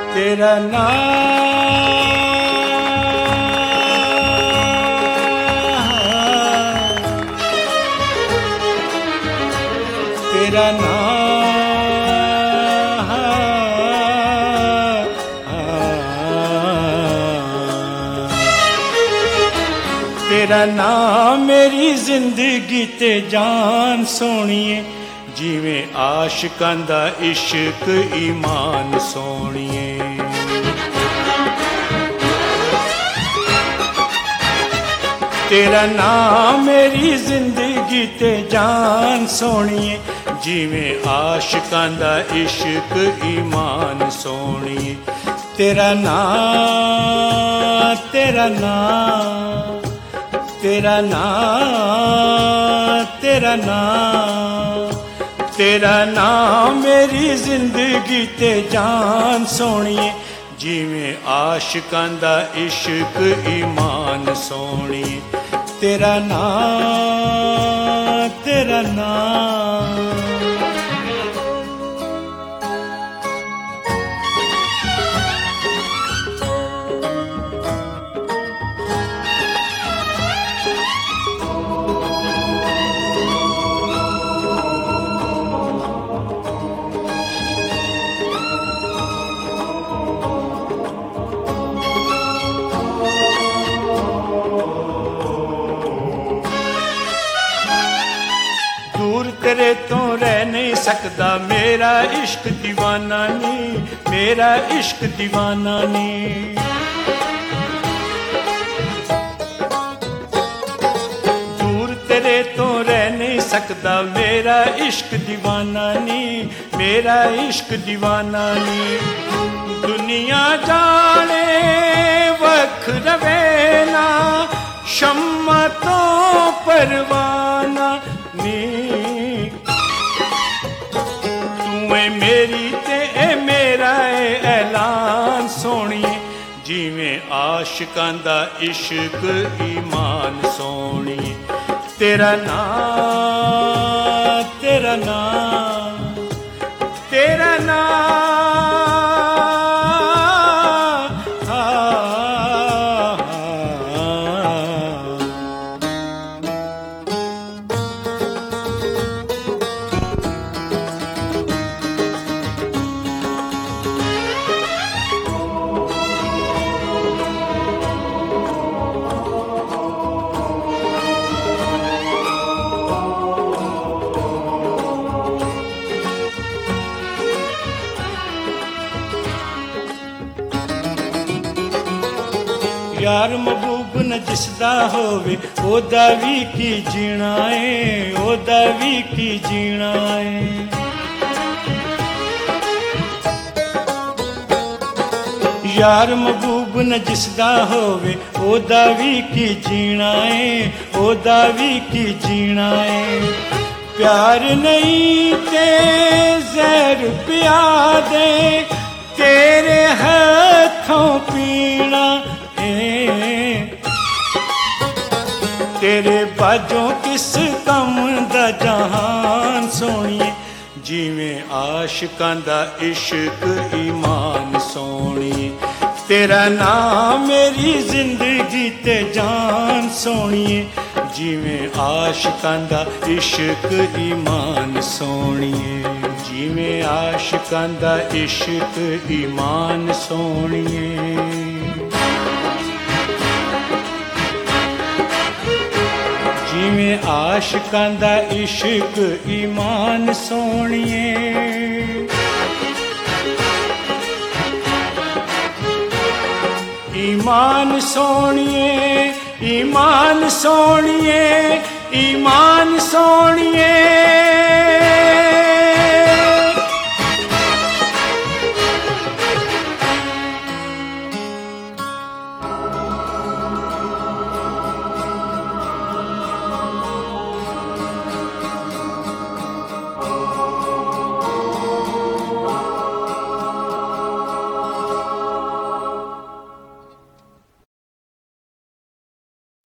तेरा नाम, तेरा नाम, तेरा नाम मेरी जिंदगी ते जान सोनिए, जिवें आशिकां दा इश्क ईमान सोनिए। तेरा नाम मेरी जिंदगी ते जान सोनिए, जिवें आशिकां दा इश्क ईमान सोनिए। तेरा नाम, तेरा नाम, तेरा नाम, तेरा नाम, तेरा नाम मेरी जिंदगी ते जान सोनिए, जिवें आशिकां दा इश्क ईमान सोनिए। तेरा नाम, तेरा नाम। दूर तेरे तो रह नहीं सकता मेरा इश्क दीवाना नी, मेरा इश्क दीवाना नी। दूर तेरे तो रह नहीं सकता मेरा इश्क दीवाना नी, मेरा इश्क दीवाना नी। दुनिया जाने वख रवे ना, शम्मा तो परवाना नी। मेरी ते ए मेरा ऐलान सोनिए, जिवें आशिकां दा इश्क ईमान सोनिए। तेरा नाम, तेरा नाम, तेरा नाम, यार महबूब न जिसदा होवे ओदा भी की जीना है, ओदा भी की जीना है। यार महबूब न जिसदा होवे ओदा भी की जीना है, ओदा भी की जीना है। प्यार नहीं ते जहर पिया दे, तेरे हाथों पीना तेरे बाजों किस कम दा जहान सोनिए, जिवें आशिकां दा इश्क ईमान सोनिए। तेरा नाम मेरी जिंदगी ते जान सोनिए, जिवें आशिकां दा इश्क ईमान सोनिए, जिवें आशिकां दा इश्क ईमान सोनिए। जिवें आशिकां दा इश्क ईमान सोनिए। ईमान सोनिए, ईमान सोनिए, ईमान सोनिए।